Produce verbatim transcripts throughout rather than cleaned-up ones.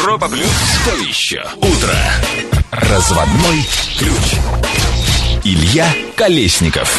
Европа Плюс. Что еще? Утро. Разводной ключ. Илья Колесников.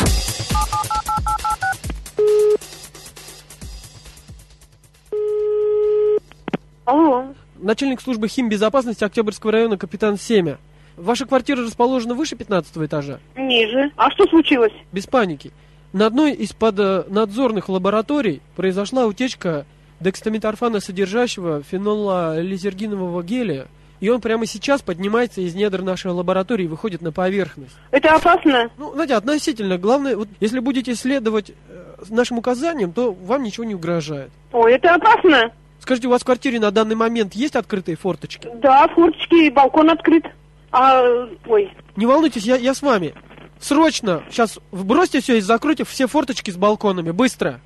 Алло. Начальник службы химбезопасности Октябрьского района, капитан Семя. Ваша квартира расположена выше пятнадцатого этажа? Ниже. А что случилось? Без паники. На одной из поднадзорных лабораторий произошла утечка декстаметорфана содержащего фенолализергинового геля, и он прямо сейчас поднимается из недр нашей лаборатории и выходит на поверхность. Это опасно? Ну, знаете, относительно. Главное, вот, если будете следовать э, нашим указаниям, то вам ничего не угрожает. Ой, это опасно? Скажите, у вас в квартире на данный момент есть открытые форточки? Да, форточки, балкон открыт. А, ой. Не волнуйтесь, я, я с вами. Срочно, сейчас бросьте все и закройте все форточки с балконами, быстро.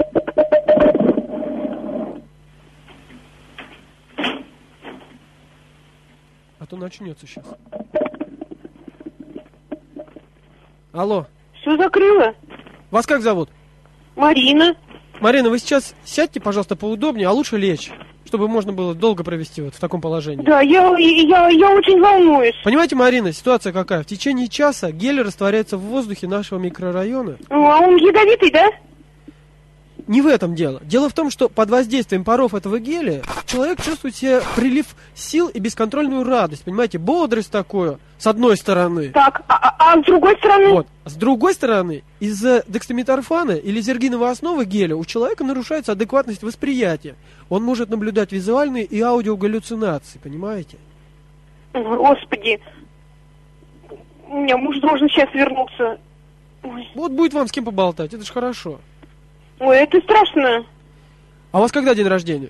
А то начнется сейчас. Алло. Все закрыла? Вас как зовут? Марина. Марина, вы сейчас сядьте, пожалуйста, поудобнее, а лучше лечь, чтобы можно было долго провести вот в таком положении. Да, я, я, я очень волнуюсь. Понимаете, Марина, ситуация какая? В течение часа гель растворяется в воздухе нашего микрорайона. Ну, а он ядовитый, да? Не в этом дело. Дело в том, что под воздействием паров этого геля человек чувствует себе прилив сил и бесконтрольную радость. Понимаете, бодрость такую, с одной стороны. Так, а, а, а с другой стороны? Вот. С другой стороны, из-за декстаметорфана или лизергиновой основы геля у человека нарушается адекватность восприятия. Он может наблюдать визуальные и аудиогаллюцинации, понимаете? Господи. У меня муж должен сейчас вернуться. Ой. Вот будет вам с кем поболтать, это ж хорошо. Ой, это страшно. А у вас когда день рождения?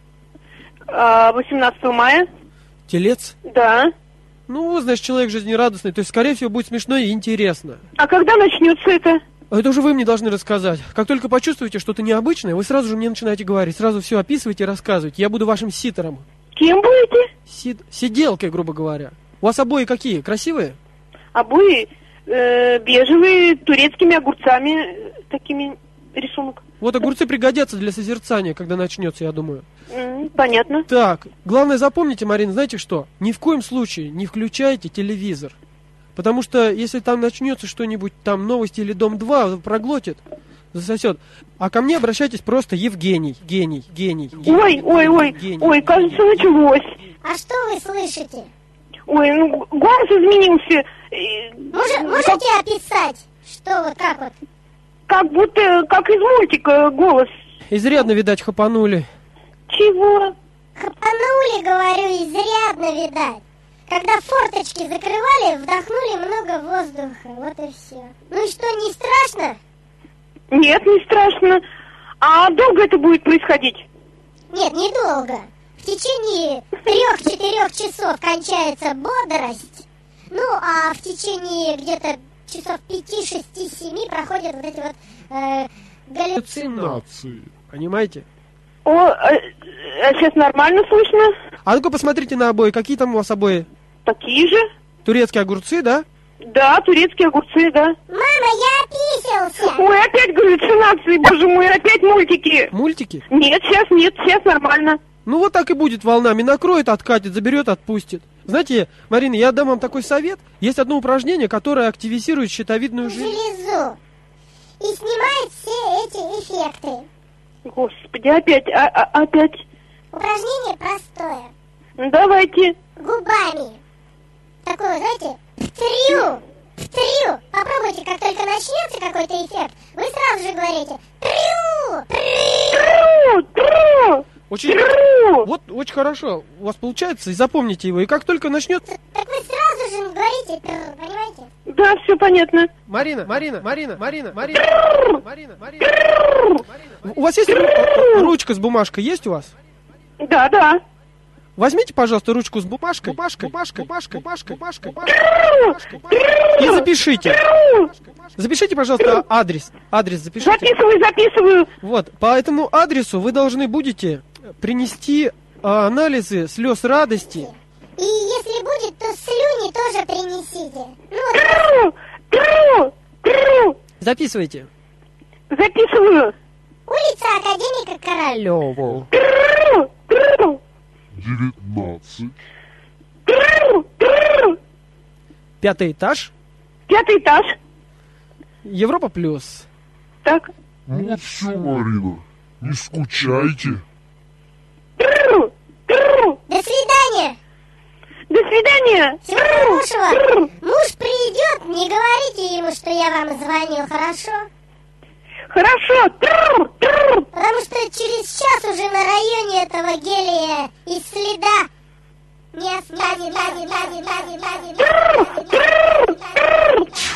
А, восемнадцатого мая. Телец? Да. Ну, значит, человек жизнерадостный, то есть, скорее всего, будет смешно и интересно. А когда начнется это? Это уже вы мне должны рассказать. Как только почувствуете что-то необычное, вы сразу же мне начинаете говорить, сразу все описывайте и рассказывайте. Я буду вашим ситером. Кем будете? Сид... Сиделкой, грубо говоря. У вас обои какие? Красивые? Обои э, бежевые, турецкими огурцами, э, такими... рисунок. Вот огурцы пригодятся для созерцания, когда начнется, я думаю. Mm, понятно. Так, главное запомните, Марина, знаете что? Ни в коем случае не включайте телевизор. Потому что если там начнется что-нибудь, там новости или Дом-два, проглотит, засосет. А ко мне обращайтесь просто Евгений, гений, гений. гений ой, ой, ой, гений, ой, кажется, гений. началось. А что вы слышите? Ой, ну, голос изменился. Мож, можете описать, что вот как вот? Как будто, как из мультика голос. Изрядно, видать, хапанули. Чего? Хапанули, говорю, изрядно, видать. Когда форточки закрывали, вдохнули много воздуха, вот и все. Ну и что, не страшно? Нет, не страшно. А долго это будет происходить? Нет, недолго. В течение трех-четырех часов кончается бодрость. Ну, а в течение где-то часов пяти, шести, семи проходят вот эти вот э, галлюцинации. Понимаете? О, а, а сейчас нормально слышно? А ну-ка посмотрите на обои. Какие там у вас обои? Такие же? Турецкие огурцы, да? Да, турецкие огурцы, да. Мама, я описался! Ой, опять галлюцинации, боже мой, опять мультики. Мультики? Нет, сейчас нет, сейчас нормально. Ну вот так и будет волнами. Накроет, откатит, заберет, отпустит. Знаете, Марина, я дам вам такой совет. Есть одно упражнение, которое активизирует щитовидную железу. Железу. И снимает все эти эффекты. Господи, опять, а, а, опять. Упражнение простое. Ну, давайте. Губами. Такое, знаете, трю, трю. Попробуйте, как только начнется какой-то эффект, вы сразу же говорите трю, трю, трю. Очень, вот, очень хорошо у вас получается, и запомните его. И как только начнется... Так вы сразу же говорите, тру, понимаете? Да, все понятно. Марина, Марина, Марина, Марина, Марина, Марина, Марина, Марина. У вас есть ручка с бумажкой? Есть у вас? Да, да. Возьмите, пожалуйста, ручку с бумажкой, бумажкой, бумажкой, бумажкой, бумажкой, бумажкой, бумажкой, и запишите. Запишите, пожалуйста, адрес. Адрес запишите. Записываю, записываю. Вот, по этому адресу вы должны будете принести а, анализы слез радости. И если будет, то слюни тоже принесите. Ну, тру, тру, тру. Записывайте. Записываю. Улица Академика Королёва. Тру, тру. девятнадцать. Тррр, тррр. Пятый этаж. Пятый этаж. Европа плюс. Так. Ну вот все, Марина, не скучайте. Тррр, тррр. До свидания. До свидания. Всего Тррр, хорошего. тррр. Муж придет, не говорите ему, что я вам звонил, хорошо? Хорошо. Тррр, тррр. Потому что через час уже на районе этого гелия и следа не останется. Тррр, тррр, тррр.